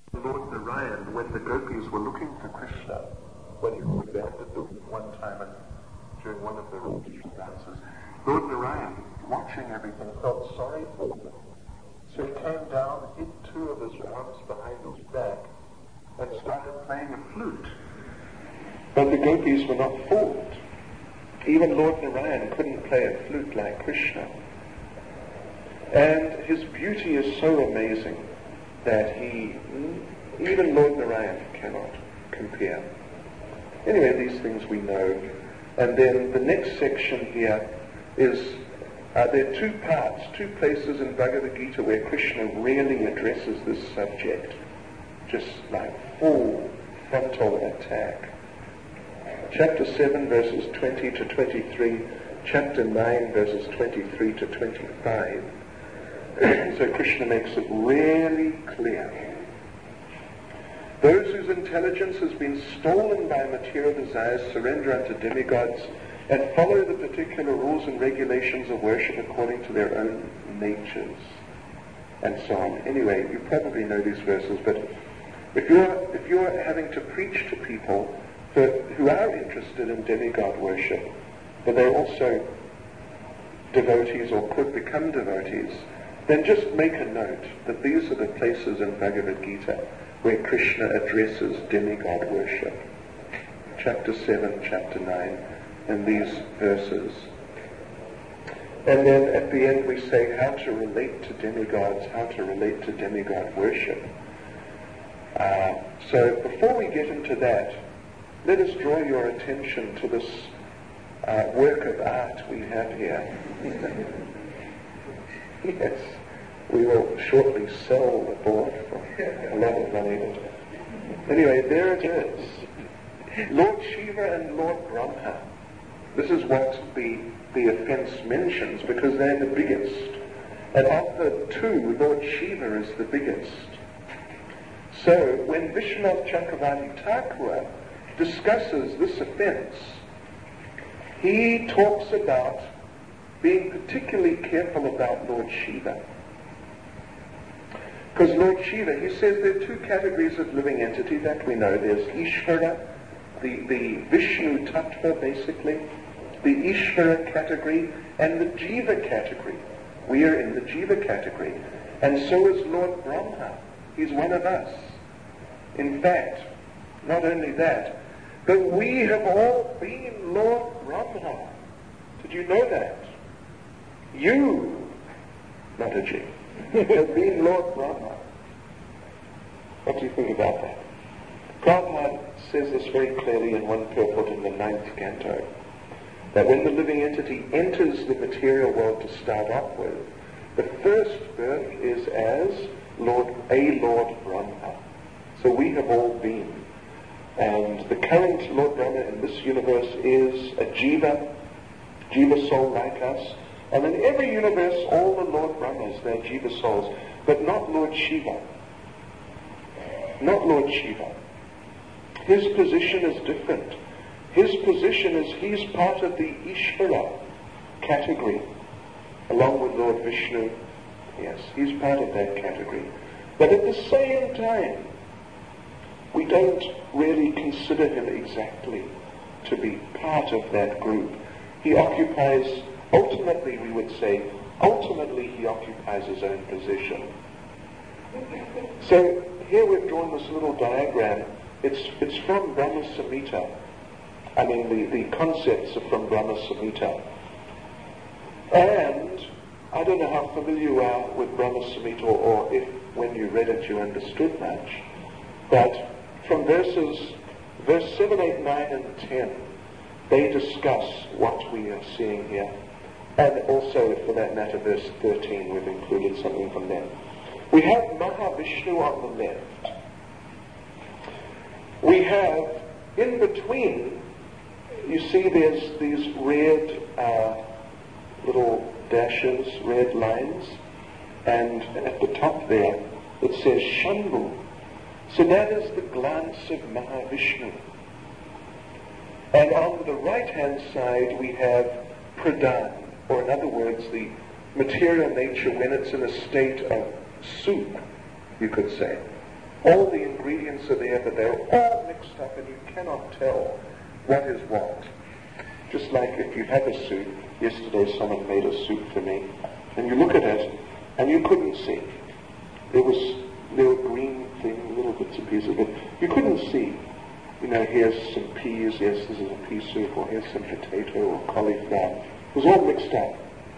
Lord Narayan, when the gopis were looking for Krishna, when he abandoned them one time during one of the dances, Lord Narayan, watching everything, felt sorry for them. So he came down, hid two of his arms behind his back, and started playing a flute. But the gopis were not fooled. Even Lord Narayan couldn't play a flute like Krishna. And his beauty is so amazing that even Lord Narayan cannot compare. Anyway, these things we know. And then the next section here is, there are two parts, two places in Bhagavad Gita where Krishna really addresses this subject, just like full frontal attack. Chapter 7, verses 20 to 23, chapter 9, verses 23 to 25. So Krishna makes it really clear. Those whose intelligence has been stolen by material desires surrender unto demigods and follow the particular rules and regulations of worship according to their own natures, and so on. Anyway, you probably know these verses, but if you're having to preach to people who are interested in demigod worship, but they're also devotees or could become devotees, then just make a note that these are the places in Bhagavad Gita where Krishna addresses demigod worship. Chapter 7, chapter 9, and these verses. And then at the end we say how to relate to demigods, how to relate to demigod worship. So before we get into that, let us draw your attention to this work of art we have here. Yes, we will shortly sell the board for a lot of money. But anyway, there it is. Lord Shiva and Lord Brahma. This is what the offense mentions, because they're the biggest. And of the two, Lord Shiva is the biggest. So when Vishwanath Chakravarti Thakur discusses this offense, he talks about being particularly careful about Lord Shiva. Because Lord Shiva, he says there are two categories of living entity that we know. There's Ishvara, the Vishnu Tattva basically, the Ishvara category, and the Jiva category. We are in the Jiva category. And so is Lord Brahma. He's one of us. In fact, not only that, but we have all been Lord Brahma. Did you know that? You, Mataji, have been Lord Brahma. What do you think about that? Prabhupada says this very clearly in one purport in the 9th canto, that when the living entity enters the material world to start off with, the first birth is as Lord Brahma. So we have all been. And the current Lord Brahma in this universe is a Jiva soul like us. And in every universe, all the Lord Brahmas, they're Jiva souls, but not Lord Shiva. Not Lord Shiva. His position is different. His position is he's part of the Ishvara category, along with Lord Vishnu. Yes, he's part of that category. But at the same time, we don't really consider him exactly to be part of that group. He occupies, ultimately we would say, he occupies his own position. So here we've drawn this little diagram. It's from Brahma Samhita. I mean, the concepts are from Brahma Samhita. And I don't know how familiar you are with Brahma Samhita, or if when you read it you understood much. But from verse 7, 8, 9, and 10, they discuss what we are seeing here. And also, for that matter, verse 13, we've included something from them. We have Mahavishnu on the left. We have, in between, you see there's these red little dashes, red lines, and at the top there it says Shambhu. So that is the glance of Mahavishnu. And on the right-hand side we have Pradhan, or in other words, the material nature when it's in a state of soup, you could say. All the ingredients are there, but they're all mixed up and you cannot tell what is what. Just like if you have a soup, yesterday someone made a soup for me, and you look at it and you couldn't see. There were green things, little bits and pieces, but you couldn't see. You know, here's some peas, yes, this is a pea soup, or here's some potato or cauliflower. It was all mixed up.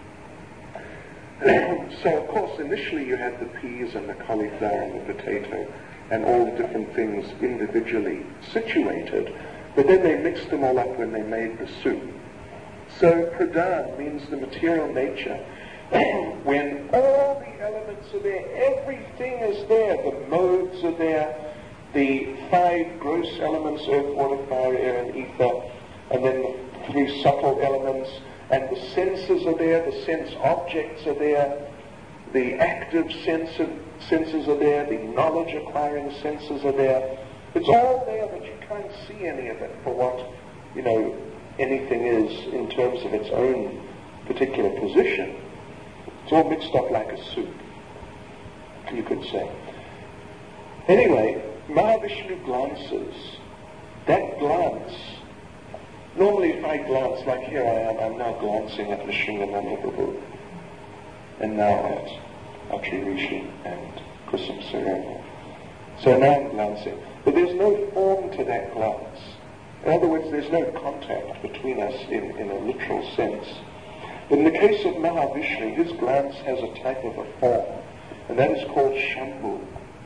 So, of course, initially you had the peas and the cauliflower and the potato and all the different things individually situated, but then they mixed them all up when they made the soup. So, pradhan means the material nature. When all the elements are there, everything is there. The modes are there, the 5 gross elements, earth, water, fire, air, and ether, and then the 3 subtle elements, and the senses are there, the sense objects are there, the active senses are there, the knowledge-acquiring senses are there. It's all there, but you can't see any of it for what, anything is in terms of its own particular position. It's all mixed up like a soup, you could say. Anyway, Mahavishnu glances. That glance, normally if I glance, like here I am, I'm now glancing at Nrsimhananda Prabhu, and now at Atri Rishi and Kusum Sarana. So now I'm glancing. But there's no form to that glance. In other words, there's no contact between us in a literal sense. But in the case of Mahavishnu, his glance has a type of a form, and that is called Shambhu.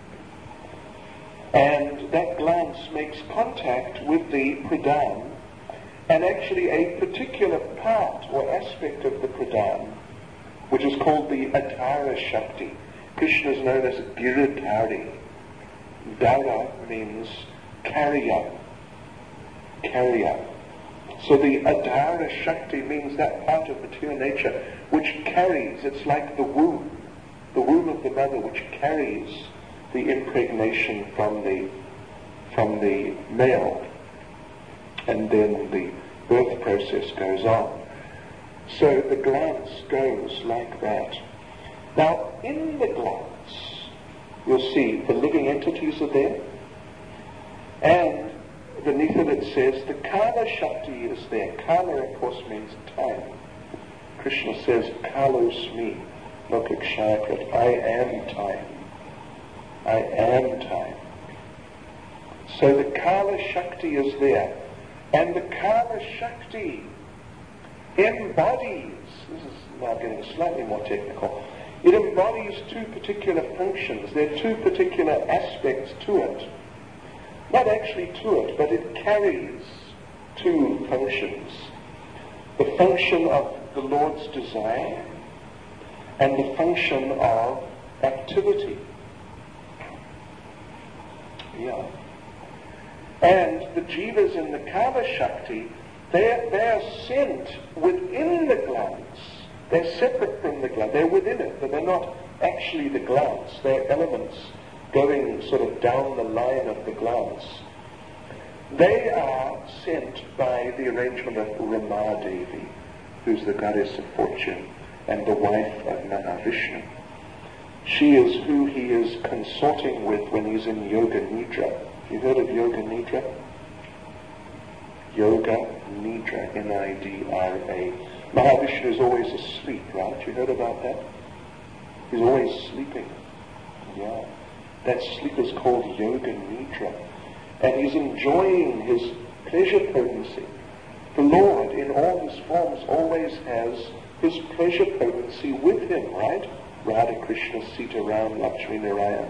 And that glance makes contact with the pradhan, and actually a particular part or aspect of the pradhan, which is called the Adhara Shakti. Krishna is known as Giridhari. Dara means carrier. So the Adhara Shakti means that part of material nature which carries, it's like the womb of the mother which carries the impregnation from the male, and then the birth process goes on. So the glance goes like that. Now, in the glance, you'll see the living entities are there, and beneath it says the Kala Shakti is there. Kala, of course, means time. Krishna says, Kalosmi, Lokakshayakrit, I am time. I am time. So the Kala Shakti is there. And the Kala Shakti embodies, this is now getting slightly more technical, it embodies 2 particular functions. There are 2 particular aspects to it. Not actually to it, but it carries 2 functions. The function of the Lord's desire and the function of activity. Yeah. And the jivas in the Kala Shakti, they're sent within the glance. They're separate from the glance. They're within it, but they're not actually the glance. They're elements going sort of down the line of the glance. They are sent by the arrangement of Rama Devi, who's the goddess of fortune and the wife of Mahavishnu. She is who he is consorting with when he's in Yoga Nidra. You heard of Yoga Nidra? Yoga Nidra, N-I-D-R-A. Mahavishnu is always asleep, right? You heard about that? He's always sleeping. Yeah. That sleep is called Yoga Nidra. And he's enjoying his pleasure potency. The Lord, in all his forms, always has his pleasure potency with him, right? Radha Krishna Sita Ram Lakshmi Narayan.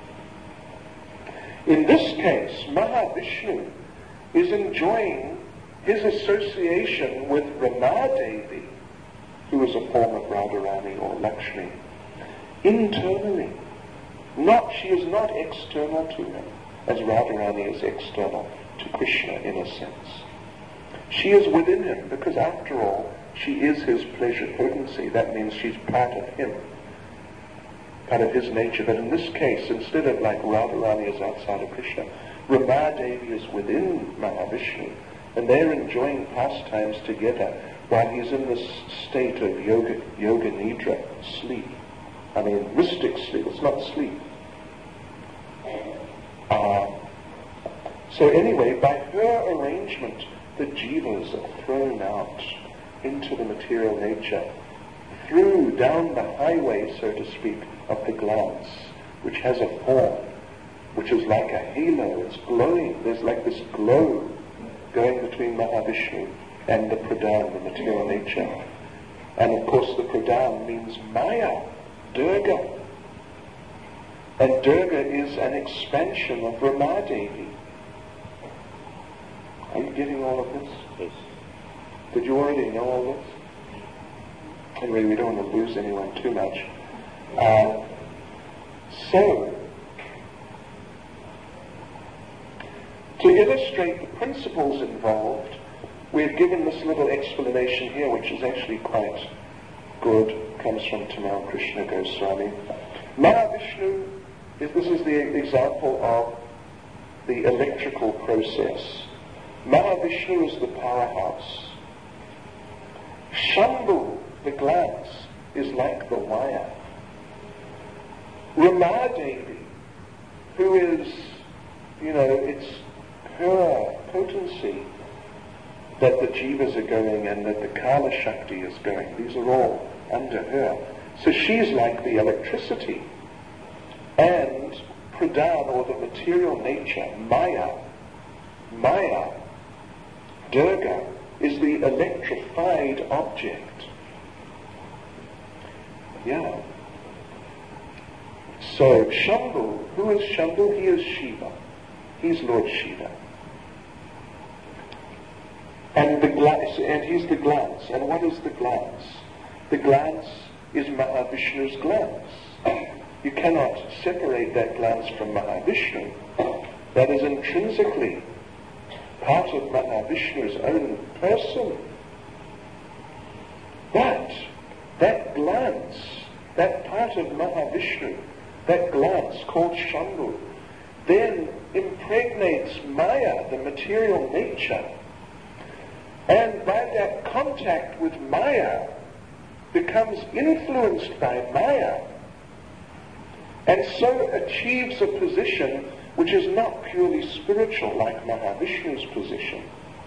In this case, Mahavishnu is enjoying his association with Rama Devi, who is a form of Radharani or Lakshmi, internally. She is not external to him, as Radharani is external to Krishna in a sense. She is within him, because after all, she is his pleasure potency. That means she's part of him, part of his nature. But in this case, instead of like Radharani is outside of Krishna, Rama Devi is within Mahavishnu, and they're enjoying pastimes together while he's in this state of yoga nidra, sleep. I mean, mystic sleep. It's not sleep. So anyway, by her arrangement, the jivas are thrown out into the material nature, through down the highway, so to speak, of the glance, which has a form, which is like a halo. It's glowing. There's like this glow going between Mahavishnu and the Pradhan, the material nature. And of course the Pradhan means Maya, Durga. And Durga is an expansion of Ramadevi. Are you getting all of this? Yes. Did you already know all this? Anyway, we don't want to lose anyone too much. So, to illustrate the principles involved, we've given this little explanation here, which is actually quite good. It comes from Tamal Krishna Goswami. Mahavishnu, this is the example of the electrical process. Mahavishnu is the powerhouse. Shambhu, the glance, is like the wire. Ramadevi, who is, it's her potency that the jivas are going and that the Kala Shakti is going. These are all under her. So she's like the electricity. And Pradhan, or the material nature, Maya, Durga, is the electrified object. Yeah. So Shambhu, who is Shambhu? He is Shiva. He's Lord Shiva. And he's the glance. And what is the glance? The glance is Mahavishnu's glance. You cannot separate that glance from Mahavishnu. That is intrinsically part of Mahavishnu's own person. But that glance, that part of Mahavishnu, that glance called Shambhu, then impregnates Maya, the material nature. And by that contact with Maya, becomes influenced by Maya, and so achieves a position which is not purely spiritual like Mahavishnu's position.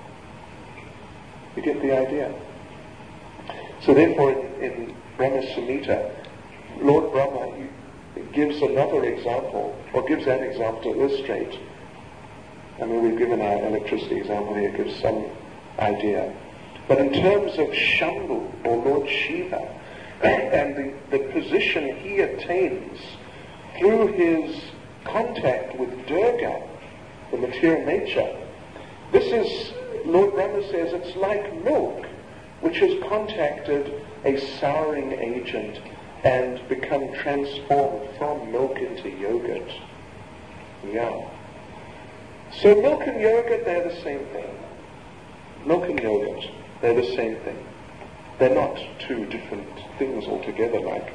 You get the idea? So therefore in Brahma Samhita, Lord Brahma gives another example, or gives an example to illustrate. I mean, we've given our electricity example here, gives some idea. But in terms of Shambhu, or Lord Shiva, and the position he attains through his contact with Durga, the material nature, this is, Lord Brahma says, it's like milk, which has contacted a souring agent and become transformed from milk into yogurt. Yeah. So milk and yogurt, they're the same thing. Milk and yogurt, they're the same thing. They're not two different things altogether, like,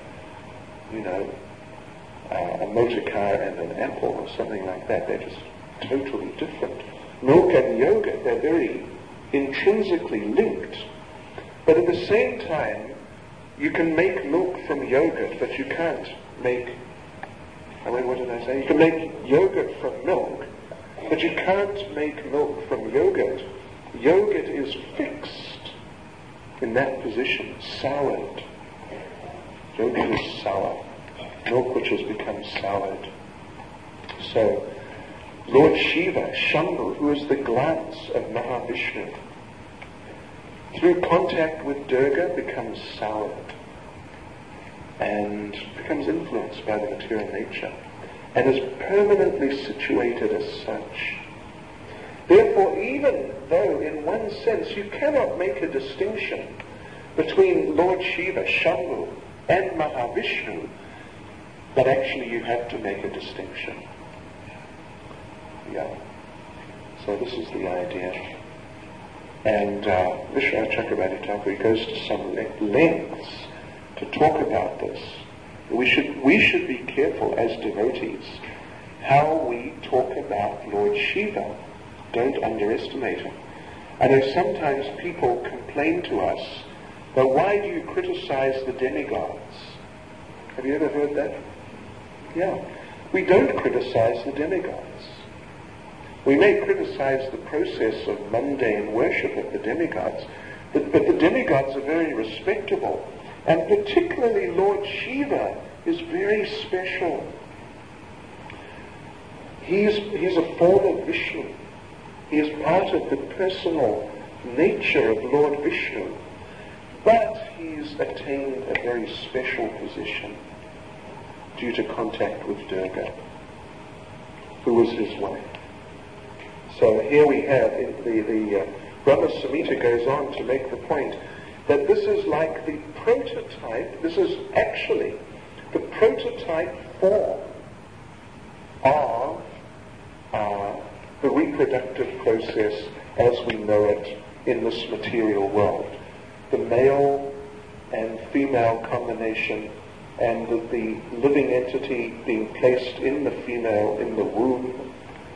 a motor car and an apple or something like that. They're just totally different. Milk and yogurt, they're very intrinsically linked. But at the same time, you can make milk from yogurt, but you can't make, what did I say? You can make yogurt from milk, but you can't make milk from yogurt. Yogurt is fixed in that position, soured. Yogurt is sour. Milk which has become soured. So, Lord Shiva, Shambhu, who is the glance of Mahavishnu, through contact with Durga becomes soured and becomes influenced by the material nature and is permanently situated as such. Therefore, even though in one sense you cannot make a distinction between Lord Shiva, Shambhu, and Mahavishnu, but actually you have to make a distinction. Yeah. So this is the idea. And Vishwanath Chakravarti Thakur goes to some lengths to talk about this. We should be careful as devotees how we talk about Lord Shiva. Don't underestimate him. I know sometimes people complain to us, but why do you criticize the demigods? Have you ever heard that? Yeah. We don't criticize the demigods. We may criticize the process of mundane worship of the demigods, but the demigods are very respectable. And particularly Lord Shiva is very special. He's a form of Vishnu. He is part of the personal nature of Lord Vishnu. But he's attained a very special position due to contact with Durga, who was his wife. So here we have, the Brahma Samhita goes on to make the point that this is like the prototype, this is actually the prototype form of the reproductive process as we know it in this material world. The male and female combination and the living entity being placed in the female in the womb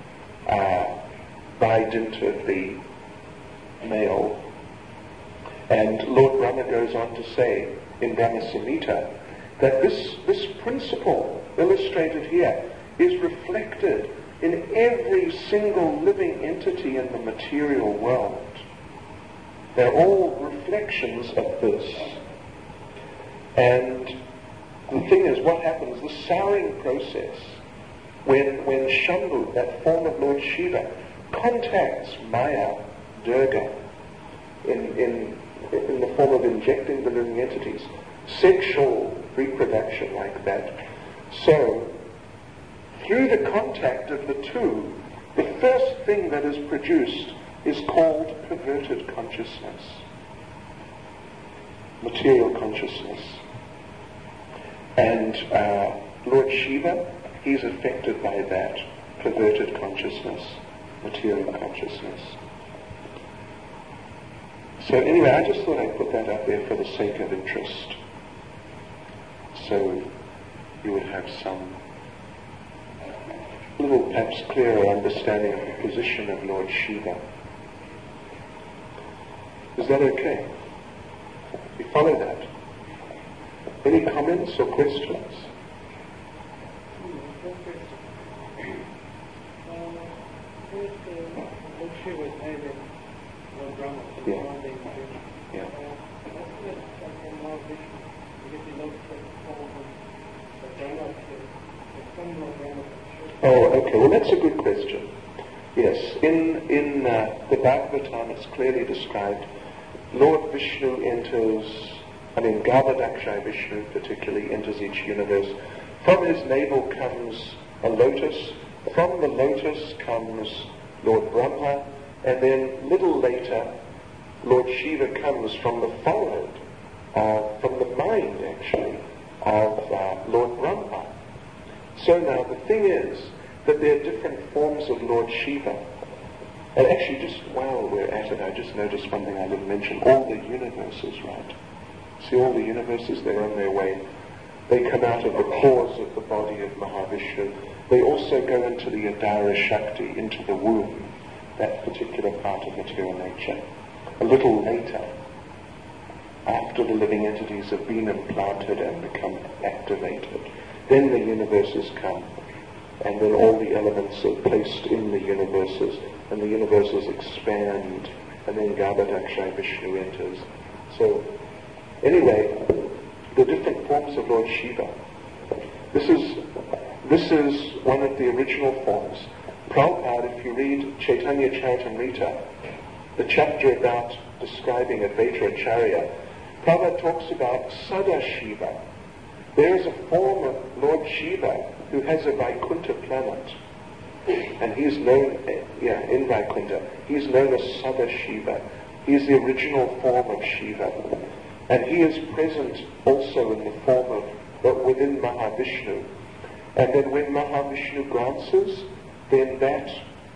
by dint of the male. And Lord Brahma goes on to say in Brahma Samhita that this principle illustrated here is reflected in every single living entity in the material world. They're all reflections of this. And the thing is, what happens, the souring process, when Shambhu, that form of Lord Shiva, contacts Maya, Durga, in the form of injecting the living entities, sexual reproduction like that. So, through the contact of the two, the first thing that is produced is called perverted consciousness, material consciousness. And Lord Shiva, he's affected by that perverted consciousness, material consciousness. So anyway, I just thought I'd put that up there for the sake of interest, so you would have some little perhaps clearer understanding of the position of Lord Shiva. Is that okay? You follow that? Any comments or questions? Yeah. Oh, okay. Well, that's a good question. Yes, in the Bhagavatam it's clearly described. Lord Vishnu enters, Garbhodakshayi Vishnu particularly enters each universe. From his navel comes a lotus. From the lotus comes Lord Brahma. And then little later, Lord Shiva comes from the forehead, from the mind actually, of Lord Brahma. So now the thing is that there are different forms of Lord Shiva. And actually, just while we're at it, I just noticed one thing I didn't mention. All the universes, right? See, all the universes, they're on their way. They come out of the pores of the body of Mahavishnu. They also go into the Adara Shakti, into the womb, that particular part of material nature. A little later, after the living entities have been implanted and become activated, then the universes come. And then all the elements are placed in the universes, and the universes expand, and then Garbhodakshayi Vishnu enters. So, anyway, the different forms of Lord Shiva. This is one of the original forms. Prabhupada, if you read Chaitanya Charitamrita, the chapter about describing Advaita Acharya, Prabhupada talks about Sadashiva. There is a form of Lord Shiva who has a Vaikuntha planet. And he's known, in Vaikuntha, he's known as Sadashiva. He is the original form of Shiva. And he is present also in the form of, but within Mahavishnu. And then when Mahavishnu glances, then that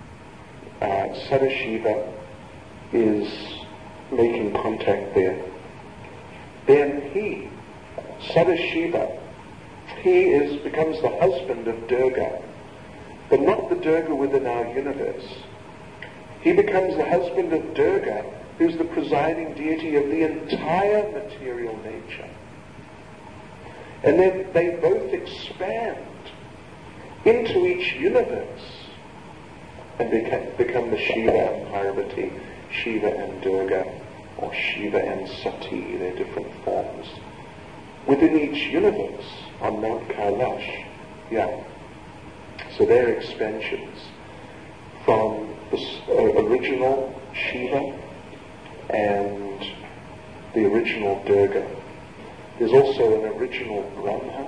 Sadashiva is making contact there. Then he, Sadashiva, he becomes the husband of Durga, but not the Durga within our universe. He becomes the husband of Durga, who's the presiding deity of the entire material nature. And then they both expand into each universe. and become the Shiva and Parvati, Shiva and Durga, or Shiva and Sati, their different forms, within each universe on Mount Kailash. Yeah. So they're expansions from the original Shiva and the original Durga. There's also an original Brahma,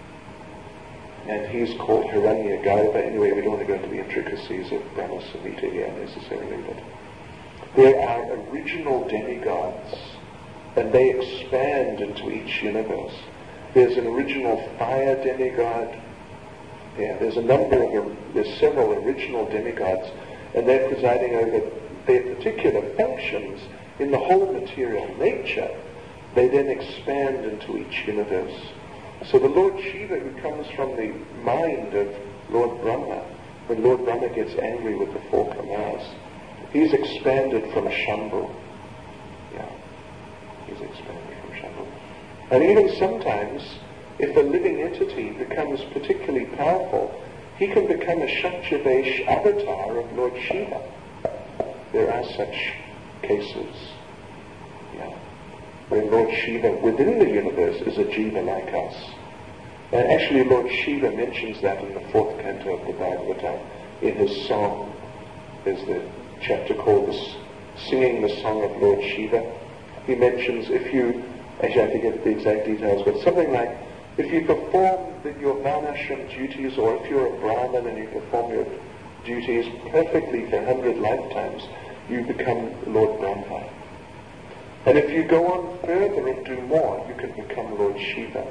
and he's called Hiranyagarbha. Anyway, we don't want to go into the intricacies of Brahma Samhita here necessarily, but there are original demigods, and they expand into each universe. There's an original fire demigod. Yeah, there's several original demigods, and they're presiding over their particular functions in the whole material nature. They then expand into each universe. So the Lord Shiva, who comes from the mind of Lord Brahma, when Lord Brahma gets angry with the four Kamas, he's expanded from Shambhu. Yeah, he's expanded from Shambhu. And even sometimes, if a living entity becomes particularly powerful, he can become a Shaktyavesh avatar of Lord Shiva. There are such cases. Yeah. When Lord Shiva within the universe is a jiva like us. And actually Lord Shiva mentions that in the 4th canto of the Bhagavatam in his song. There's the chapter called Singing the Song of Lord Shiva. He mentions actually I forget the exact details, but something like, if you perform your Varnashram duties, or if you're a Brahmin and you perform your duties perfectly for 100 lifetimes, you become Lord Brahma. And if you go on further and do more, you can become Lord Shiva.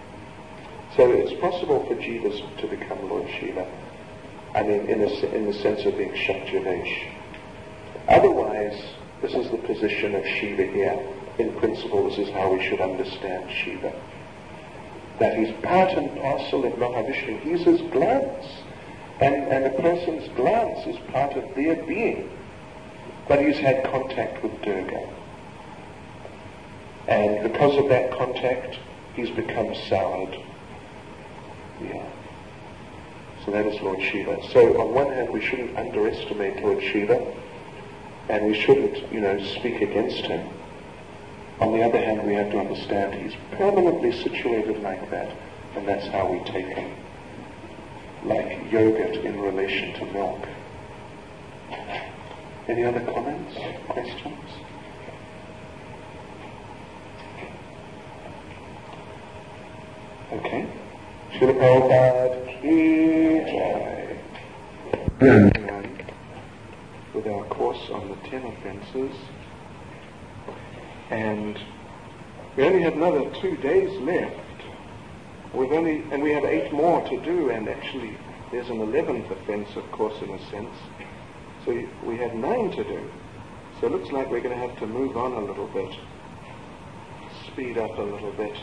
So it's possible for jivas to become Lord Shiva. I mean, in the sense of being Shaktyavesh. Otherwise, this is the position of Shiva here. In principle, this is how we should understand Shiva. That he's part and parcel of Mahavishnu. He's his glance. And a person's glance is part of their being. But he's had contact with Durga. And because of that contact, he's become soured. Yeah. So that is Lord Shiva. So on one hand, we shouldn't underestimate Lord Shiva, and we shouldn't, speak against him. On the other hand, we have to understand he's permanently situated like that, and that's how we take him. Like yogurt in relation to milk. Any other comments, questions? Okay. Srila Prabhupada Ki Jai. With our course on the 10 offenses. And we only have another 2 days left. And we have 8 more to do, and actually there's an 11th offense, of course, in a sense. So we have 9 to do. So it looks like we're going to have to move on a little bit. Speed up a little bit.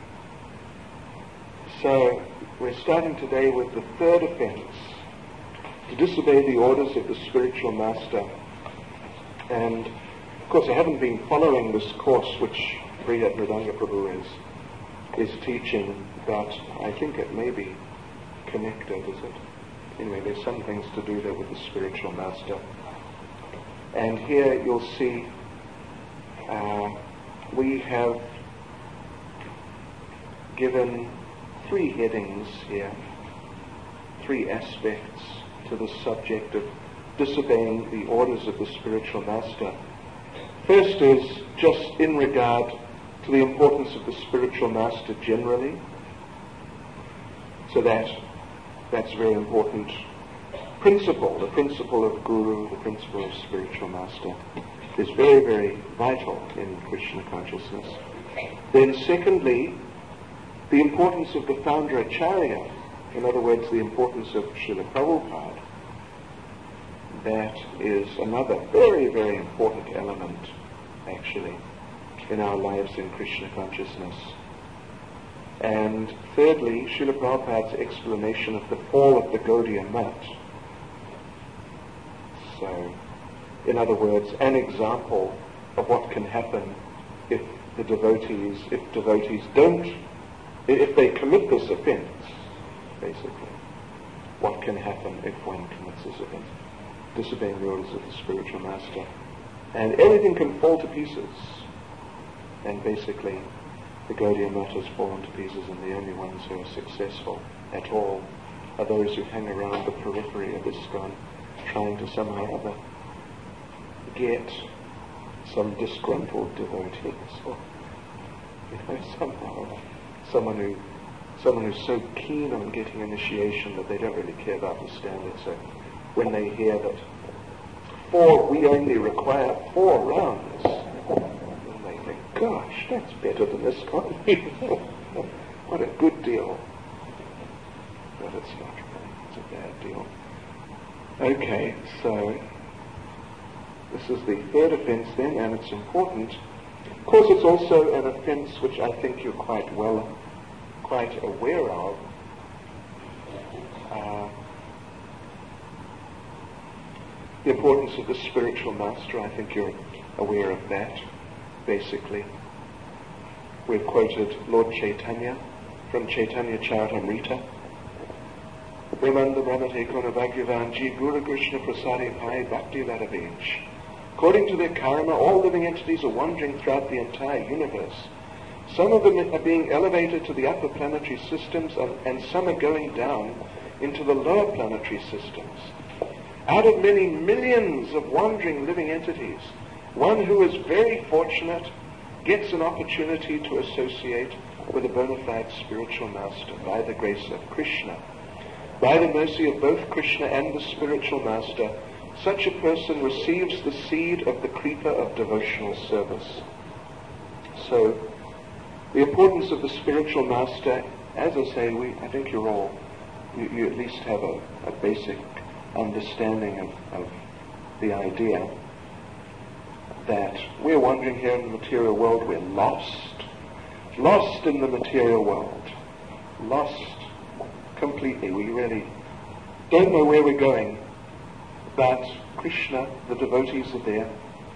So we're starting today with the 3rd offense, to disobey the orders of the spiritual master. And of course I haven't been following this course which Srila Mridanga Prabhu is teaching, but I think it may be connected, is it? Anyway, there's some things to do there with the spiritual master. And here you'll see we have given 3 headings here, 3 aspects to the subject of disobeying the orders of the spiritual master. First is just in regard to the importance of the spiritual master generally. So that's a very important principle. The principle of Guru, the principle of spiritual master, is very, very vital in Krishna consciousness. Then secondly, the importance of the founder Acharya, in other words, the importance of Srila Prabhupada. That is another very, very important element, actually, in our lives in Krishna consciousness. And thirdly, Srila Prabhupada's explanation of the fall of the Gaudiya Math. So, in other words, an example of what can happen if they commit this offense, basically. What can happen if one commits this offense? disobeying the orders of the spiritual master. And everything can fall to pieces. And basically, the Gaudiya Matas fall into pieces, and the only ones who are successful at all are those who hang around the periphery of ISKCON, trying to somehow or other get some disgruntled devotees, or somehow someone who's so keen on getting initiation that they don't really care about the standard. So when they hear that we only require 4 rounds, then they think, gosh, that's better than ISKCON. What a good deal. But it's not really. It's a bad deal. Okay, so this is the third offense then, and it's important. Of course, it's also an offense which I think you're quite aware of. The importance of the spiritual master, I think you're aware of that, basically. We've quoted Lord Chaitanya from Chaitanya Charitamrita. Brahmanda Brahmate Kona Bhagyavanji Guru Krishna Prasadi Pai Bhakti Ladavij. According to their karma, all living entities are wandering throughout the entire universe. Some of them are being elevated to the upper planetary systems, and some are going down into the lower planetary systems. Out of many millions of wandering living entities, one who is very fortunate gets an opportunity to associate with a bona fide spiritual master by the grace of Krishna. By the mercy of both Krishna and the spiritual master, such a person receives the seed of the creeper of devotional service. So, the importance of the spiritual master, as I say, I think you at least have a basic understanding of the idea that we're wandering here in the material world. We're lost in the material world, lost completely. We really don't know where we're going, but Krishna, the devotees are there,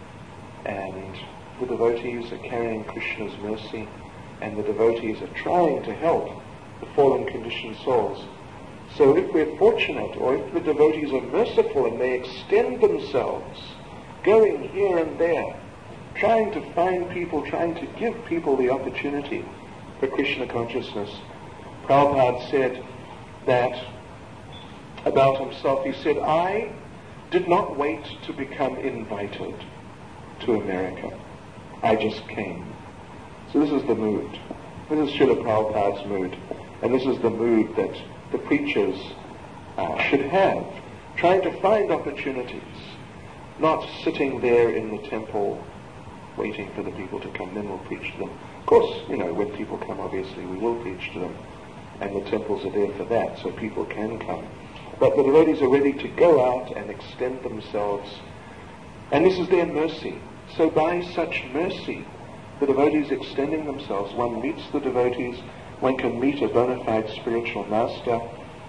and the devotees are carrying Krishna's mercy, and the devotees are trying to help the fallen conditioned souls. So if we're fortunate, or if the devotees are merciful and they extend themselves, going here and there, trying to find people, trying to give people the opportunity for Krishna consciousness. Prabhupada said that about himself. He said, I did not wait to become invited to America. I just came. So this is the mood. This is Srila Prabhupada's mood. And this is the mood that the preachers should have, trying to find opportunities, not sitting there in the temple waiting for the people to come, then we'll preach to them. Of course, when people come, obviously we will preach to them, and the temples are there for that, so people can come. But the devotees are ready to go out and extend themselves, and this is their mercy. So by such mercy, the devotees extending themselves, one meets the devotees, one can meet a bona fide spiritual master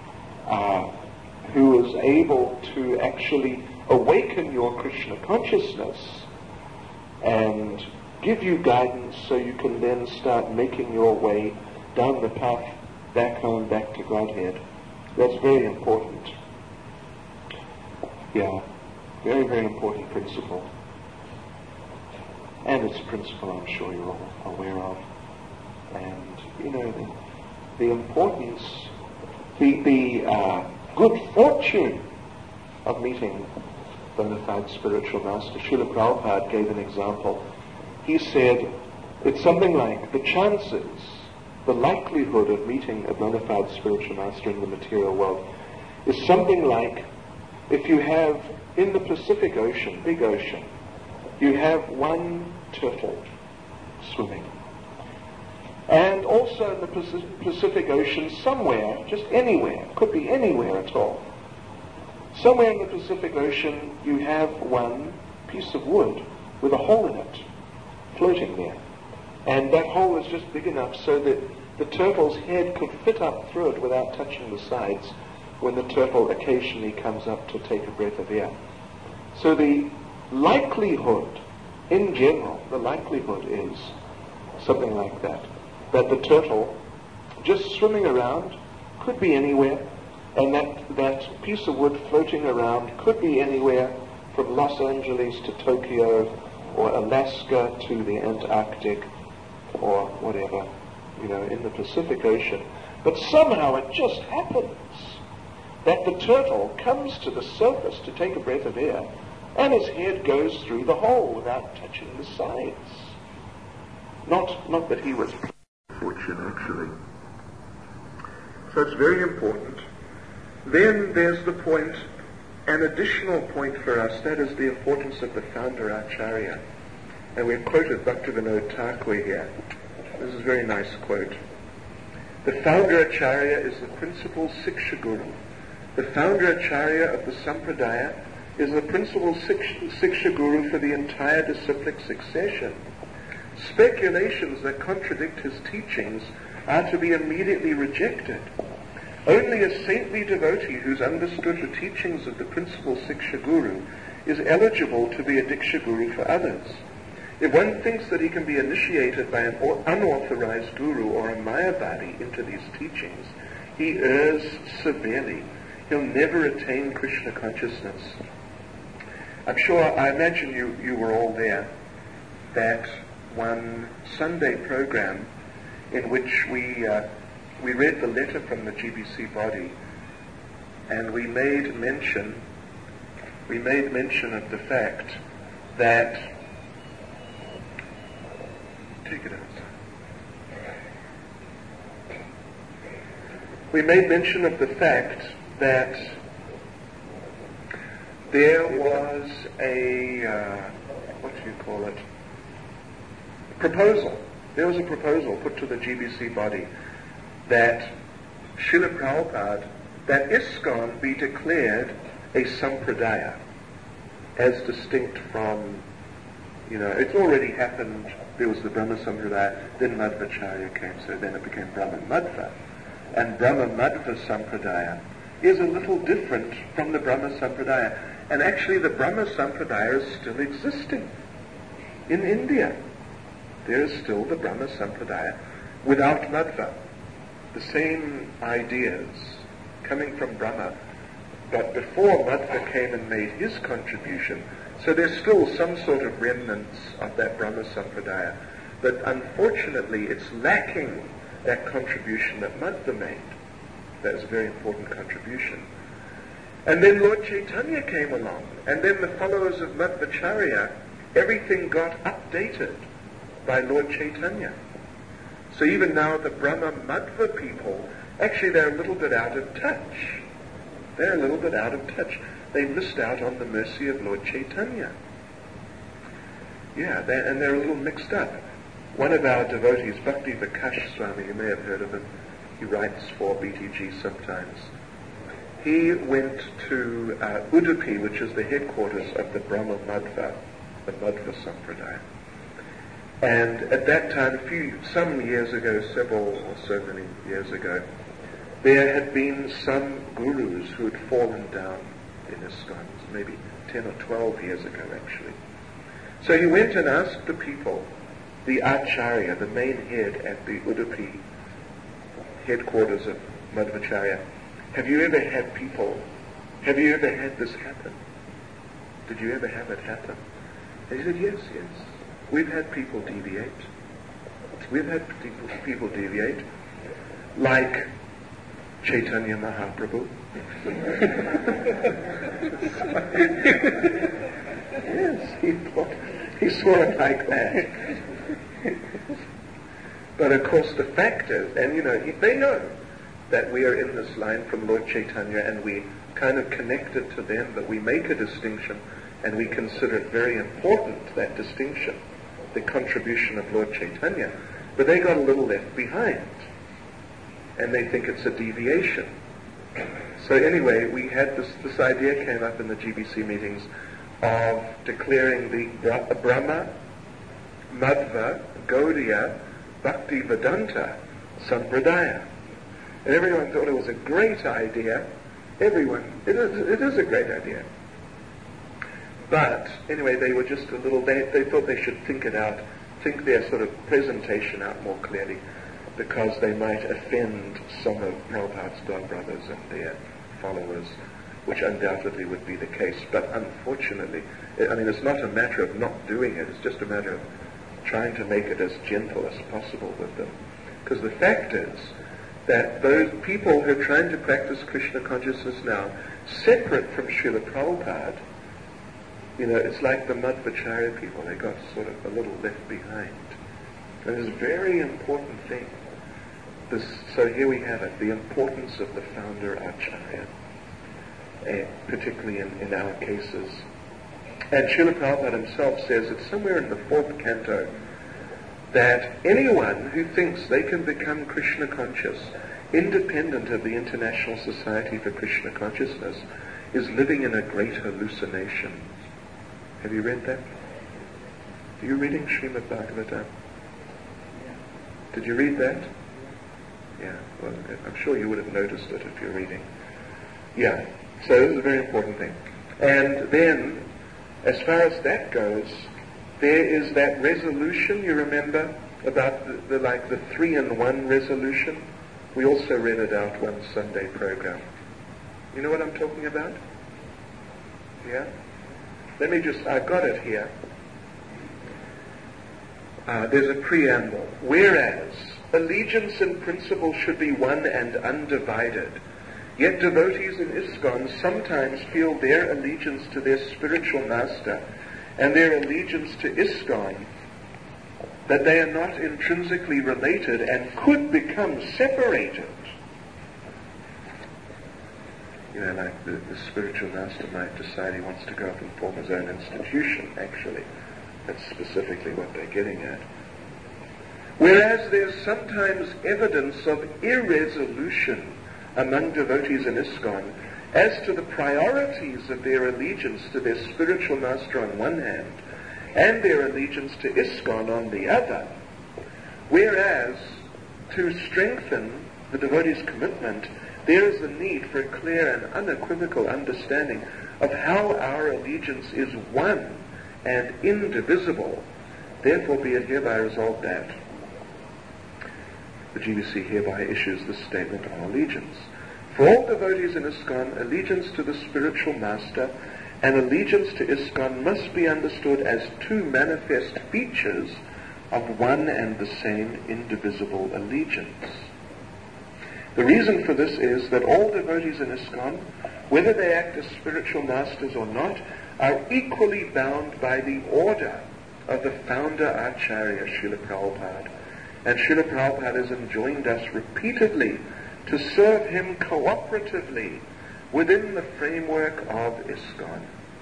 who is able to actually awaken your Krishna consciousness and give you guidance so you can then start making your way down the path back home, back to Godhead. That's very important. Yeah, very, very important principle. And it's a principle I'm sure you're all aware of. And, the importance, the good fortune of meeting bona fide spiritual master. Srila Prabhupada gave an example. He said, it's something like the chances, the likelihood of meeting a bona fide spiritual master in the material world is something like if you have in the Pacific Ocean, big ocean, you have one turtle swimming. And also in the Pacific Ocean, somewhere, just anywhere, could be anywhere at all, somewhere in the Pacific Ocean you have one piece of wood with a hole in it, floating there. And that hole is just big enough so that the turtle's head could fit up through it without touching the sides when the turtle occasionally comes up to take a breath of air. So the likelihood, in general, the likelihood is something like that the turtle, just swimming around, could be anywhere, And that piece of wood floating around could be anywhere from Los Angeles to Tokyo, or Alaska to the Antarctic, or whatever, in the Pacific Ocean. But somehow it just happens that the turtle comes to the surface to take a breath of air, and his head goes through the hole without touching the sides. Not that he was fortunate, actually. So it's very important. Then there's the point, an additional point for us, that is the importance of the founder Acharya. And we've quoted Bhaktivinoda Thakur here. This is a very nice quote. The founder Acharya is the principal Siksha Guru. The founder Acharya of the Sampradaya is the principal Siksha Guru for the entire disciplic succession. Speculations that contradict his teachings are to be immediately rejected. Only a saintly devotee who's understood the teachings of the principal Siksha Guru is eligible to be a Diksha Guru for others. If one thinks that he can be initiated by an unauthorized guru or a Mayavadi into these teachings, he errs severely. He'll never attain Krishna consciousness. I imagine you were all there, that one Sunday program in which we read the letter from the GBC body, and we made mention of the fact that, take it outside. We made mention of the fact that there was a proposal. There was a proposal put to the GBC body that Srila Prabhupada, that ISKCON be declared a Sampradaya, as distinct from, it's already happened. There was the Brahma Sampradaya, then Madhvacharya came, so then it became Brahma Madhva. And Brahma Madhva Sampradaya is a little different from the Brahma Sampradaya. And actually the Brahma Sampradaya is still existing in India. There is still the Brahma Sampradaya without Madhva. The same ideas coming from Brahma, but before Madhva came and made his contribution. So there's still some sort of remnants of that Brahma Sampradaya. But unfortunately it's lacking that contribution that Madhva made. That is a very important contribution. And then Lord Chaitanya came along, and then the followers of Madhvacharya, everything got updated by Lord Chaitanya. So even now the Brahma Madhva people, actually they're a little bit out of touch. They're a little bit out of touch. They missed out on the mercy of Lord Chaitanya. Yeah, they're a little mixed up. One of our devotees, Bhakti Vikash Swami, you may have heard of him, he writes for BTG sometimes. He went to Udupi, which is the headquarters of the Brahma Madhva, the Madhva Sampradaya. And at that time, some years ago, several or so many years ago, there had been some gurus who had fallen down in ISKCON, maybe 10 or 12 years ago actually. So he went and asked the people, the Acharya, the main head at the Udupi headquarters of Madhvacharya, have you ever had this happen? Did you ever have it happen? And he said, yes. We've had people deviate. Like Chaitanya Mahaprabhu. Yes, he saw it like that. But of course the fact is, and they know that we are in this line from Lord Chaitanya, and we kind of connect it to them, but we make a distinction, and we consider it very important, that distinction, the contribution of Lord Chaitanya. But they got a little left behind, and they think it's a deviation. So anyway, we had this idea came up in the GBC meetings of declaring the Brahma, Madhva, Gaudiya, Bhakti Vedanta Sampradaya. And everyone thought it was a great idea. It is a great idea. But anyway, they were just a little, they thought they should think it out, think their sort of presentation out more clearly, because they might offend some of Prabhupada's god brothers and their followers, which undoubtedly would be the case. But unfortunately, it's not a matter of not doing it. It's just a matter of trying to make it as gentle as possible with them. Because the fact is that those people who are trying to practice Krishna consciousness now, separate from Srila Prabhupada, it's like the Madhvacharya people. They got sort of a little left behind. And it's a very important thing. So here we have it, the importance of the founder Acharya, particularly in our cases. And Srila Prabhupada himself says, it's somewhere in the 4th canto, that anyone who thinks they can become Krishna conscious, independent of the International Society for Krishna Consciousness, is living in a great hallucination. Have you read that? Are you reading Srimad Bhagavatam? Did you read that? Yeah, well, I'm sure you would have noticed it if you're reading. Yeah, so this is a very important thing. And then, as far as that goes, there is that resolution, you remember, about the 3-in-1 resolution? We also read it out one Sunday program. You know what I'm talking about? Yeah? I've got it here. There's a preamble. Whereas allegiance in principle should be one and undivided, yet devotees in ISKCON sometimes feel their allegiance to their spiritual master and their allegiance to ISKCON, that they are not intrinsically related and could become separated. Like the spiritual master might decide he wants to go up and form his own institution, actually. That's specifically what they're getting at. Whereas there's sometimes evidence of irresolution among devotees in ISKCON as to the priorities of their allegiance to their spiritual master on one hand and their allegiance to ISKCON on the other. Whereas to strengthen the devotee's commitment, there is a need for a clear and unequivocal understanding of how our allegiance is one and indivisible. Therefore be it hereby resolved that the GBC hereby issues this statement on allegiance. For all devotees in ISKCON, allegiance to the spiritual master and allegiance to ISKCON must be understood as two manifest features of one and the same indivisible allegiance. The reason for this is that all devotees in ISKCON, whether they act as spiritual masters or not, are equally bound by the order of the founder Acharya, Srila Prabhupada. And Srila Prabhupada has enjoined us repeatedly to serve him cooperatively within the framework of ISKCON.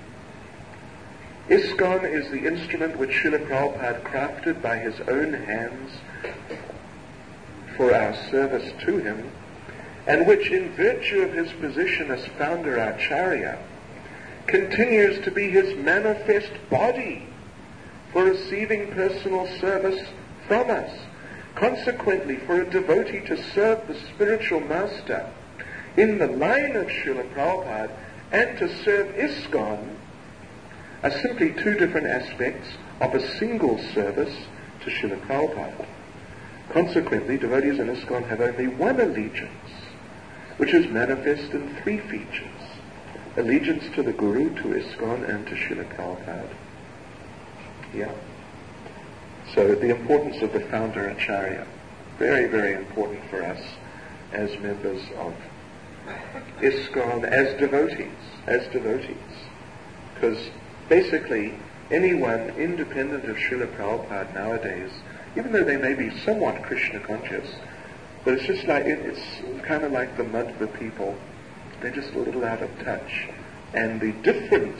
ISKCON is the instrument which Srila Prabhupada crafted by his own hands for our service to him, and which, in virtue of his position as founder Acharya, continues to be his manifest body for receiving personal service from us. Consequently, for a devotee to serve the spiritual master in the line of Srila Prabhupada and to serve ISKCON are simply two different aspects of a single service to Srila Prabhupada. Consequently, devotees in ISKCON have only one allegiance, which is manifest in three features: allegiance to the Guru, to ISKCON, and to Srila Prabhupada. Yeah. So the importance of the founder Acharya, very, very important for us as members of ISKCON, as devotees. Because basically anyone independent of Srila Prabhupada nowadays, even though they may be somewhat Krishna conscious, but it's just like, it's kind of like the Madhva people. They're just a little out of touch. And the difference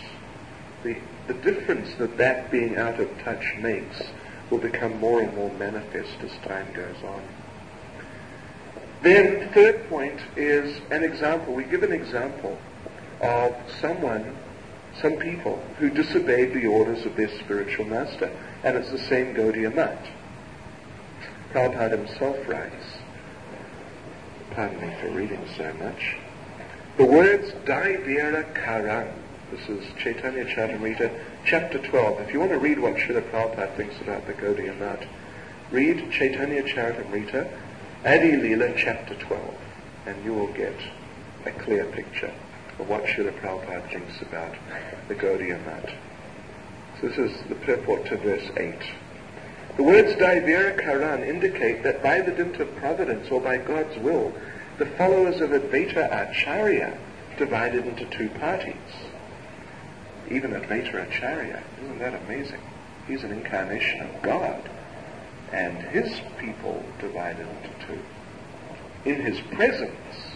that being out of touch makes will become more and more manifest as time goes on. Then, third point is an example. We give an example of some people who disobeyed the orders of their spiritual master. And it's the same Gaudiya Math. Prabhupada himself writes, pardon me for reading so much, the words Daivera Karang, this is Chaitanya Charitamrita, chapter 12. If you want to read what Srila Prabhupada thinks about the Gaudiya Math, read Chaitanya Charitamrita, Adi Leela, chapter 12, and you will get a clear picture of what Srila Prabhupada thinks about the Gaudiya Math. So this is the purport to verse 8. The words Daivira Karan indicate that by the dint of providence or by God's will, the followers of Advaita Acharya divided into two parties. Even Advaita Acharya, isn't that amazing? He's an incarnation of God, and his people divided into two. In his presence,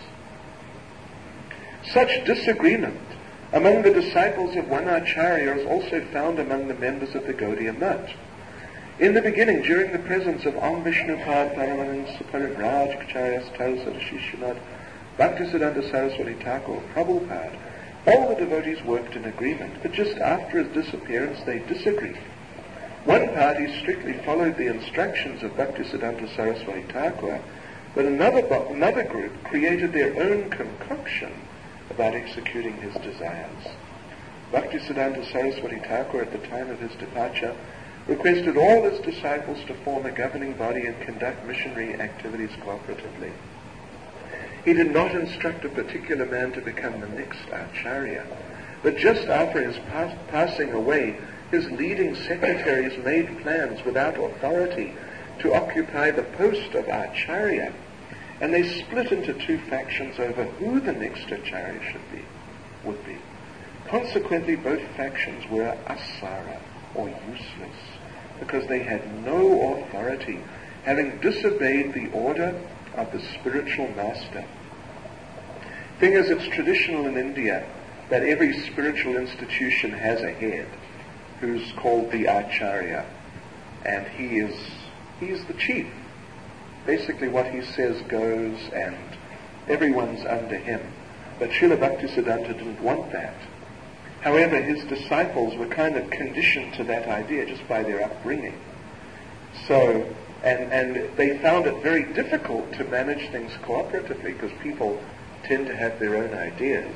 such disagreement among the disciples of one Acharya is also found among the members of the Gaudiya Math. In the beginning, during the presence of Om Vishnupad Paramahansa Parivraj Acharya Thalsa Shishyanad Bhaktisiddhanta Saraswati Thakur Prabhupada, all the devotees worked in agreement, but just after his disappearance they disagreed. One party strictly followed the instructions of Bhaktisiddhanta Saraswati Thakur, but another group created their own concoction about executing his desires. Bhaktisiddhanta Saraswati Thakur, at the time of his departure, requested all his disciples to form a governing body and conduct missionary activities cooperatively. He did not instruct a particular man to become the next Acharya, but just after his passing away, his leading secretaries made plans without authority to occupy the post of Acharya, and they split into two factions over who the next Acharya would be. Consequently, both factions were asara, or useless, because they had no authority, having disobeyed the order of the spiritual master. Thing is, it's traditional in India that every spiritual institution has a head who's called the Acharya, and he's the chief. Basically what he says goes, and everyone's under him. But Srila Bhaktisiddhanta didn't want that. However, his disciples were kind of conditioned to that idea just by their upbringing. So, and they found it very difficult to manage things cooperatively because people tend to have their own ideas.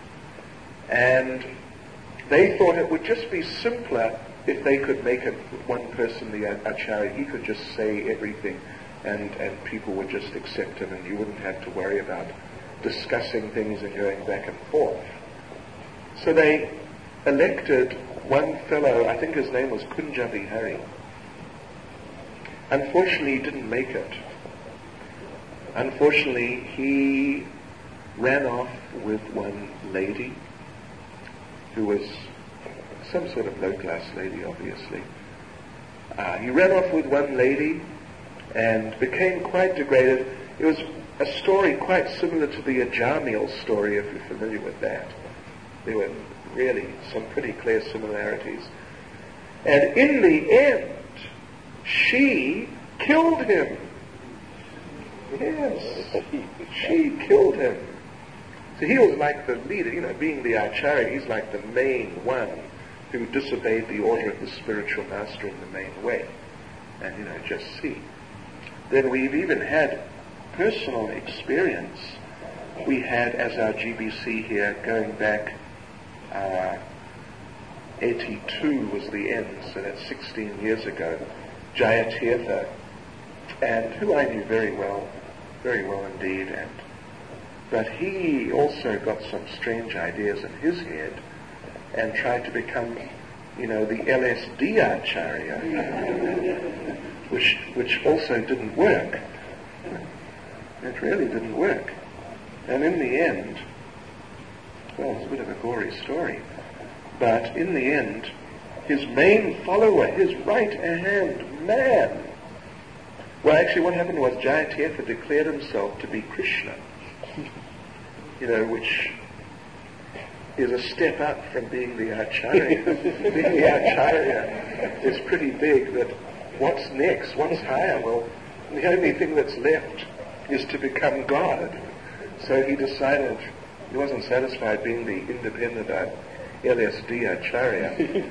And they thought it would just be simpler if they could make it one person the Acharya. He could just say everything and people would just accept him, and you wouldn't have to worry about discussing things and going back and forth. So they elected one fellow, I think his name was Kunja Vihari. Unfortunately, he didn't make it. Unfortunately, he ran off with one lady who was some sort of low-class lady, obviously. He ran off with one lady and became quite degraded. It was a story quite similar to the Ajamil story, if you're familiar with that. There were really some pretty clear similarities. And in the end, she killed him. Yes, she killed him. So he was like the leader, being the Acharya, he's like the main one who disobeyed the order of the spiritual master in the main way. And, just see. Then we've even had personal experience. We had, as our GBC here, going back, 82 was the end, so that's 16 years ago, Jayatirtha, and who I knew very well indeed, but he also got some strange ideas in his head and tried to become, the LSD Acharya, which also didn't work. It really didn't work. And in the end, well, it's a bit of a gory story, but in the end, his main follower, his right-hand man, well, actually what happened was Jayatirtha declared himself to be Krishna, which is a step up from being the Acharya. Being the Acharya is pretty big, but what's next? What's higher? Well, the only thing that's left is to become God. So he decided he wasn't satisfied being the independent LSD Acharya.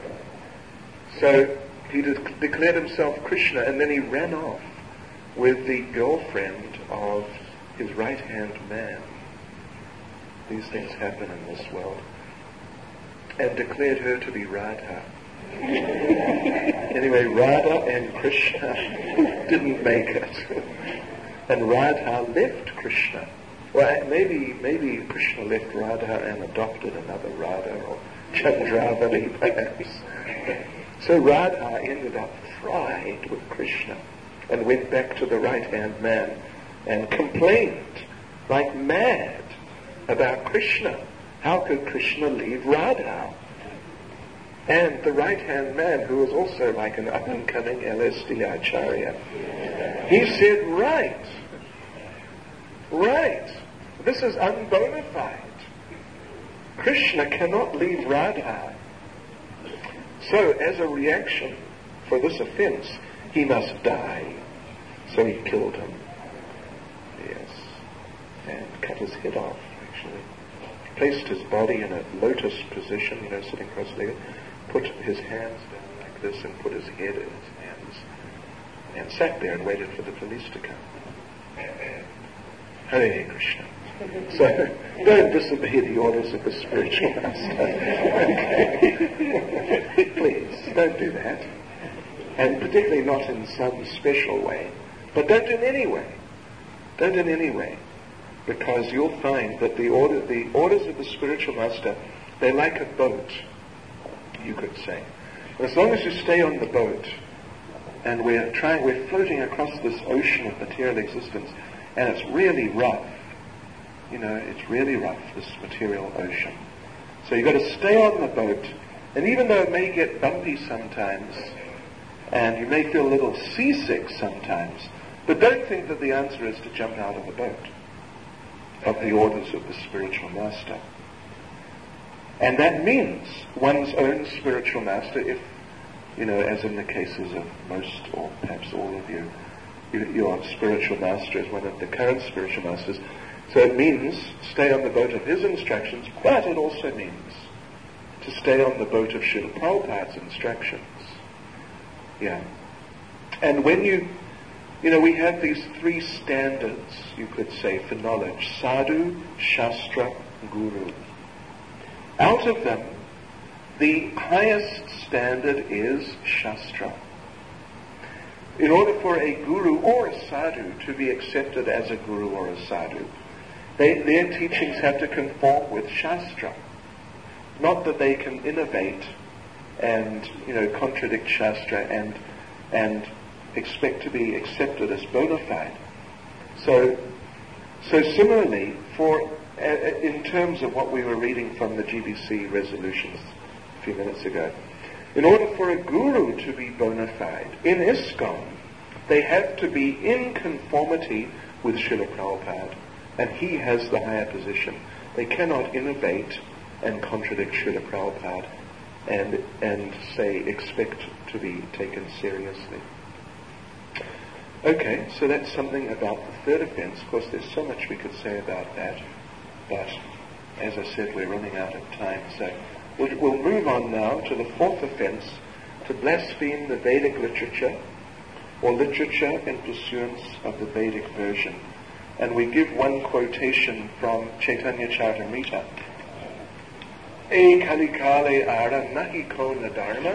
So he declared himself Krishna, and then he ran off with the girlfriend of his right-hand man. These things happen in this world. And declared her to be Radha. Anyway, Radha and Krishna didn't make it. And Radha left Krishna Well, maybe Krishna left Radha and adopted another Radha, or Chandravali perhaps. So Radha ended up fried with Krishna and went back to the right-hand man and complained like mad about Krishna. How could Krishna leave Radha? And the right-hand man, who was also like an up-and-coming LSD Acharya, he said, right, this is unbona fide. Krishna cannot leave Radha. So as a reaction for this offense, he must die. So he killed him. Yes. And cut his head off, actually. Placed his body in a lotus position, sitting cross-legged, put his hands down like this and put his head in his hands, and sat there and waited for the police to come. Hare Krishna. So, don't disobey the orders of the spiritual master. Please, don't do that. And particularly not in some special way. But don't in any way. Don't in any way. Because you'll find that the orders of the spiritual master, they're like a boat, you could say. And as long as you stay on the boat, and we're floating across this ocean of material existence, and it's really rough. It's really rough, this material ocean. So you've got to stay on the boat, and even though it may get bumpy sometimes, and you may feel a little seasick sometimes, but don't think that the answer is to jump out of the boat, of the orders of the spiritual master. And that means one's own spiritual master, if, as in the cases of most or perhaps all of you, your spiritual master is one of the current spiritual masters. So it means stay on the boat of his instructions, but it also means to stay on the boat of Srila Prabhupada's instructions. Yeah. And when we have these three standards, you could say, for knowledge: sadhu, shastra, guru. Out of them, the highest standard is shastra. In order for a guru or a sadhu to be accepted as a guru or a sadhu, their teachings have to conform with Shastra. Not that they can innovate and, contradict Shastra and expect to be accepted as bona fide. So similarly, in terms of what we were reading from the GBC resolutions a few minutes ago, in order for a guru to be bona fide in ISKCON, they have to be in conformity with Srila Prabhupada. And he has the higher position. They cannot innovate and contradict Srila Prabhupada and expect to be taken seriously. Okay, so that's something about the third offense. Of course, there's so much we could say about that, but as I said, we're running out of time. So we'll move on now to the fourth offense, to blaspheme the Vedic literature, or literature in pursuance of the Vedic version. And we give one quotation from Chaitanya Charitamrita. E kalikale ara nahi ko nadarma,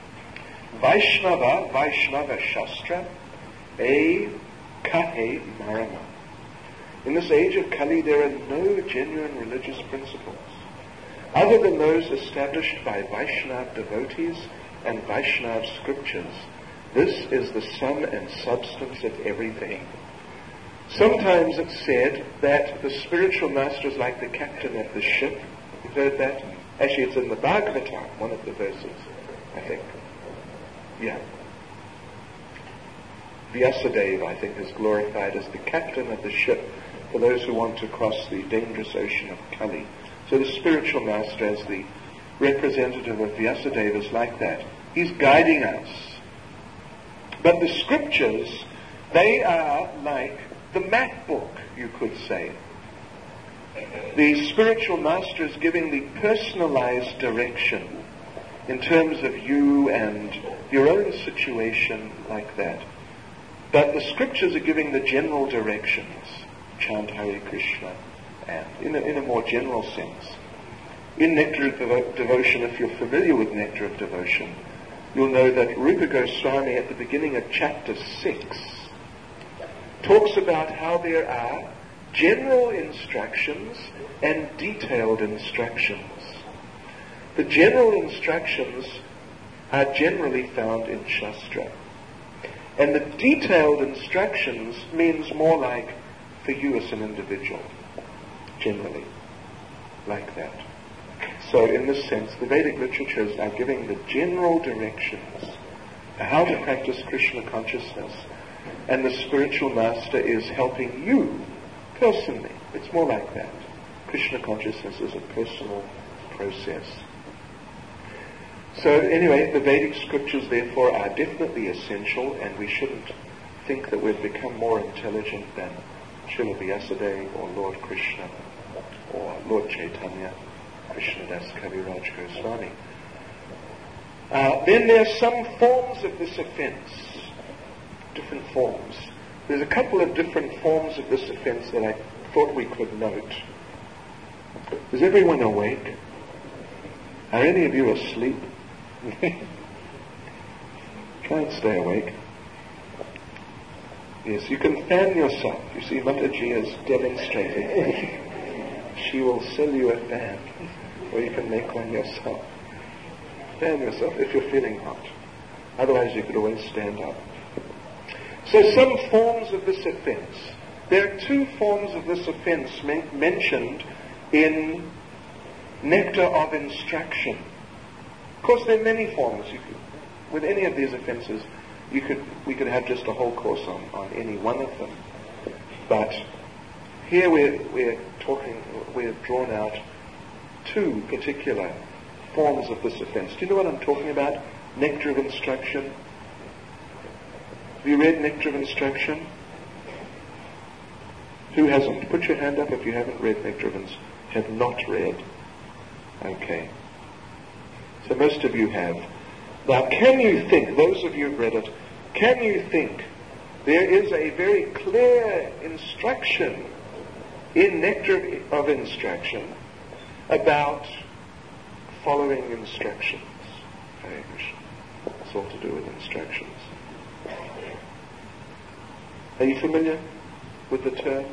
Vaishnava Shastra, e kahe marama. In this age of Kali, there are no genuine religious principles, other than those established by Vaishnava devotees and Vaishnava scriptures. This is the sum and substance of everything. Sometimes it's said that the spiritual master is like the captain of the ship. You've heard that? Actually, it's in the Bhagavatam, one of the verses, I think. Yeah. Vyasadeva, I think, is glorified as the captain of the ship for those who want to cross the dangerous ocean of Kali. So the spiritual master, as the representative of Vyasadeva, is like that. He's guiding us. But the scriptures, they are like the map book, you could say. The spiritual master is giving the personalized direction in terms of you and your own situation, like that. But the scriptures are giving the general directions. Chant Hare Krishna, and in a more general sense. In Nectar of Devotion, if you're familiar with Nectar of Devotion, you'll know that Rupa Goswami at the beginning of chapter 6 talks about how there are general instructions and detailed instructions. The general instructions are generally found in Shastra. And the detailed instructions means more like for you as an individual, generally, like that. So in this sense, the Vedic literatures are giving the general directions for how to practice Krishna consciousness, and the spiritual master is helping you personally. It's more like that. Krishna consciousness is a personal process. So anyway, the Vedic scriptures therefore are definitely essential, and we shouldn't think that we've become more intelligent than Srila Vyasadeva or Lord Krishna or Lord Chaitanya, Krishnadas Kaviraj Goswami. Then there are some forms of this offense, different forms. There's a couple of different forms of this offense that I thought we could note. Is everyone awake? Are any of you asleep? Try and stay awake. Yes, you can fan yourself. You see, Mataji is demonstrating. She will sell you a fan, or you can make one yourself. Fan yourself if you're feeling hot. Otherwise, you could always stand up. So some forms of this offense. There are two forms of this offense mentioned in Nectar of Instruction. Of course, there are many forms. With any of these offenses, we could have just a whole course on any one of them. But here we've drawn out two particular forms of this offense. Do you know what I'm talking about? Nectar of Instruction. Have you read Nectar of Instruction? Who hasn't? Put your hand up if you haven't read Nectar of Instruction. Have not read. Okay. So most of you have. Now, can you think, those of you who've read it, can you think there is a very clear instruction in Nectar of Instruction about following instructions? Hare Krishna. It's all to do with instructions. Are you familiar with the term?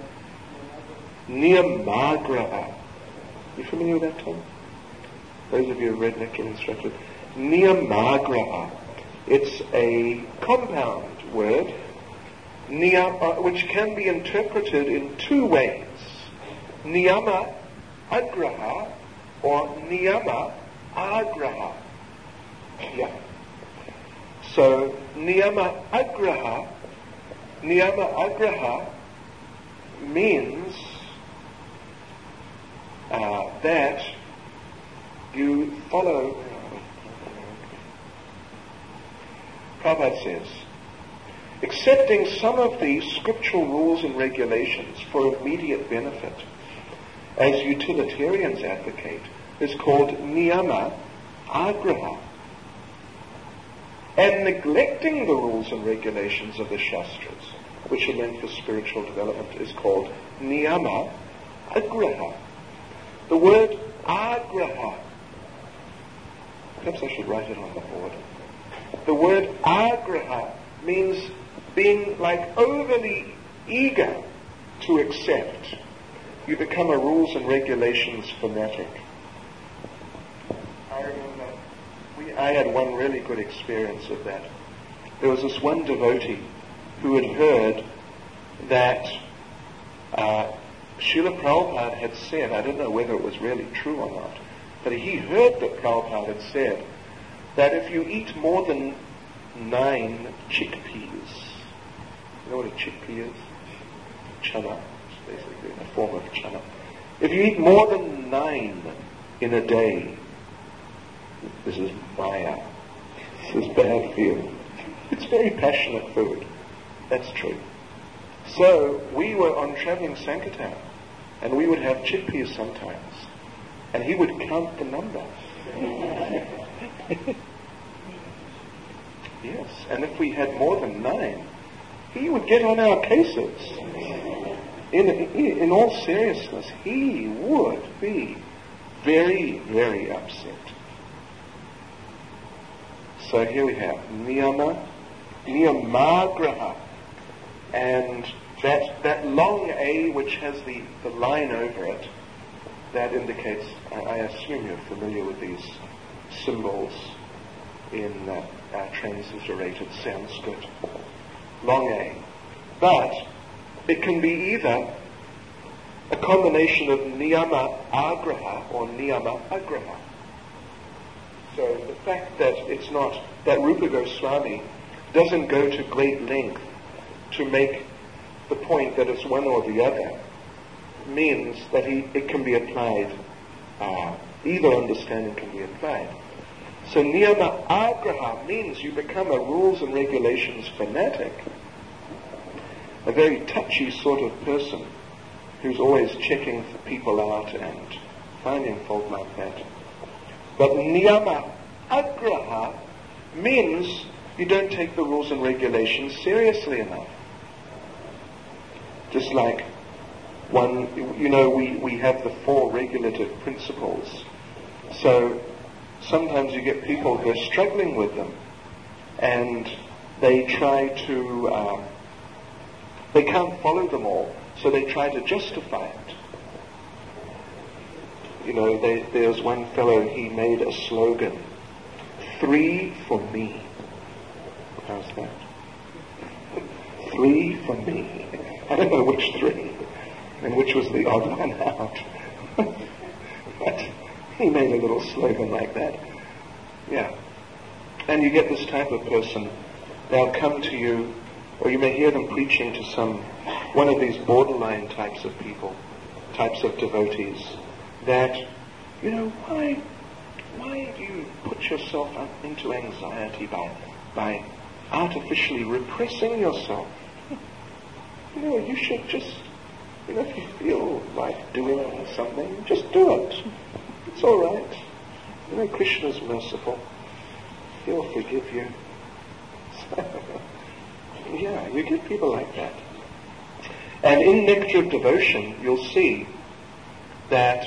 Niyamagraha. You familiar with that term? Those of you who have read Nectar of Instruction. Niyamagraha. It's a compound word, which can be interpreted in two ways. Niyama agraha or niyama agraha. Yeah. So niyama agraha means that you follow. Prabhupada says, accepting some of these scriptural rules and regulations for immediate benefit, as utilitarians advocate, is called niyama agraha. And neglecting the rules and regulations of the Shastras, which are meant for spiritual development, is called niyama agraha. The word agraha, perhaps I should write it on the board. The word agraha means being like overly eager to accept. You become a rules and regulations fanatic. I remember I had one really good experience of that. There was this one devotee who had heard that Srila Prabhupada had said, I don't know whether it was really true or not, but he heard that Prabhupada had said that if you eat more than 9 chickpeas, you know what a chickpea is? Chana. It's basically a form of chana. If you eat more than 9 in a day, this is maya. This is bad for you. It's very passionate food. That's true. So we were on traveling Sankirtan, and we would have chickpeas sometimes, and he would count the number. Yes, and if we had more than 9, he would get on our cases. In all seriousness, he would be very, very upset. So here we have niyamagraha. And That long A, which has the line over it, that indicates, I assume you're familiar with these symbols in transliterated Sanskrit. Long A. But it can be either a combination of niyama agraha or niyama agraha. So the fact that it's not, that Rupa Goswami doesn't go to great length to make the point that it's one or the other, means that it can be applied, either understanding can be applied. So niyama agraha means you become a rules and regulations fanatic, a very touchy sort of person who's always checking people out and finding fault like that. But niyama agraha means you don't take the rules and regulations seriously enough. Just like we have the 4 regulative principles. So sometimes you get people who are struggling with them, and they try to, they can't follow them all, so they try to justify it. There's one fellow, he made a slogan, 3 for me. How's that? 3 for me. I don't know which 3, and which was the odd one out. But he made a little slogan like that. Yeah. And you get this type of person, they'll come to you, or you may hear them preaching to one of these borderline types of people, types of devotees, that, why do you put yourself up into anxiety by artificially repressing yourself? You should just, if you feel like doing something, just do it. It's all right. Krishna's merciful. He'll forgive you. Yeah, you get people like that. And in Nectar of Devotion, you'll see that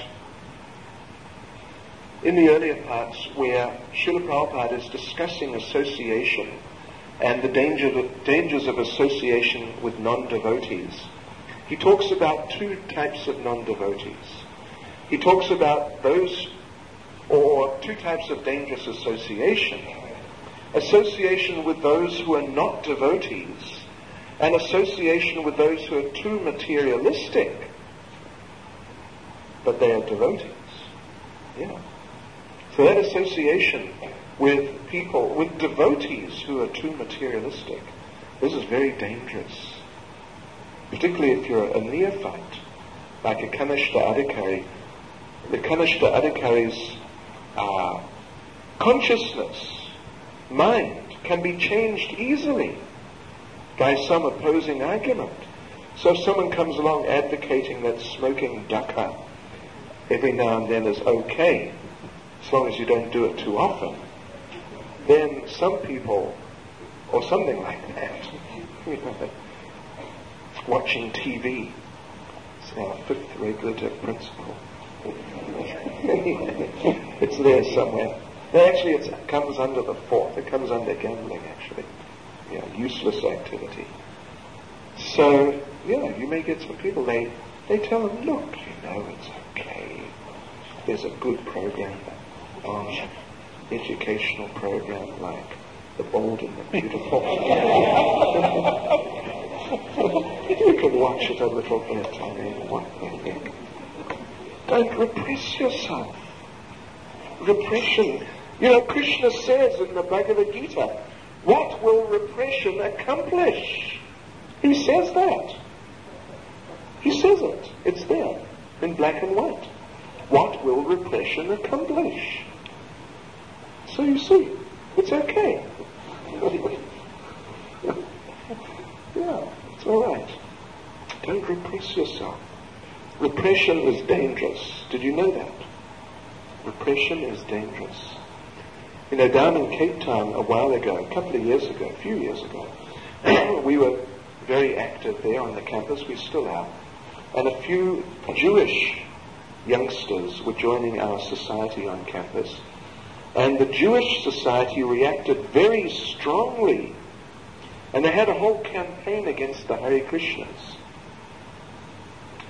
in the earlier parts where Srila Prabhupada is discussing association and the dangers of association with non-devotees, he talks about 2 types of non-devotees. He talks about those, or 2 types of dangerous association. Association with those who are not devotees, and association with those who are too materialistic, but they are devotees. Yeah. So that association with people, with devotees who are too materialistic, this is very dangerous. Particularly if you're a neophyte, like a Kanishta Adhikari. The Kanishta Adhikari's consciousness, mind, can be changed easily by some opposing argument. So if someone comes along advocating that smoking dakka every now and then is okay, as long as you don't do it too often, then some people, or something like that, watching TV, it's our 5th regulative principle. It's there somewhere. Actually, it comes under the 4th. It comes under gambling, actually. Useless activity. So, you may get some people, they tell them, look, it's okay. There's a good program on educational program like The Bold and the Beautiful. You can watch it a little bit. I mean, what the heck? Don't repress yourself. Repression. Krishna says in the Bhagavad Gita, what will repression accomplish? He says that. He says it. It's there in black and white. What will repression accomplish? So you see, it's okay. Yeah, it's all right. Don't repress yourself. Repression is dangerous. Did you know that? Repression is dangerous. Down in Cape Town a while ago, a few years ago, we were very active there on the campus. We still are. And a few Jewish youngsters were joining our society on campus. And the Jewish society reacted very strongly. And they had a whole campaign against the Hare Krishnas.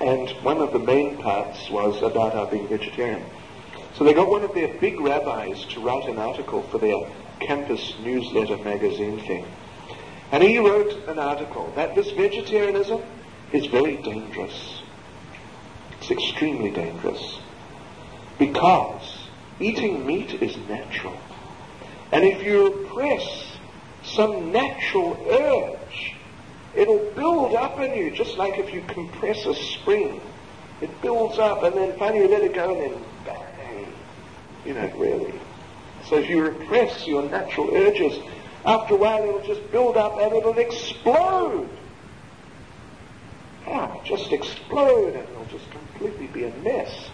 And one of the main parts was about our being vegetarian. So they got one of their big rabbis to write an article for their campus newsletter magazine thing. And he wrote an article that this vegetarianism is very dangerous. It's extremely dangerous. Because eating meat is natural. And if you repress some natural urge, it'll build up in you, just like if you compress a spring. It builds up, and then finally you let it go, and then bang. Really. So if you repress your natural urges, after a while it'll just build up and it'll explode. Just explode, and it'll just completely be a mess.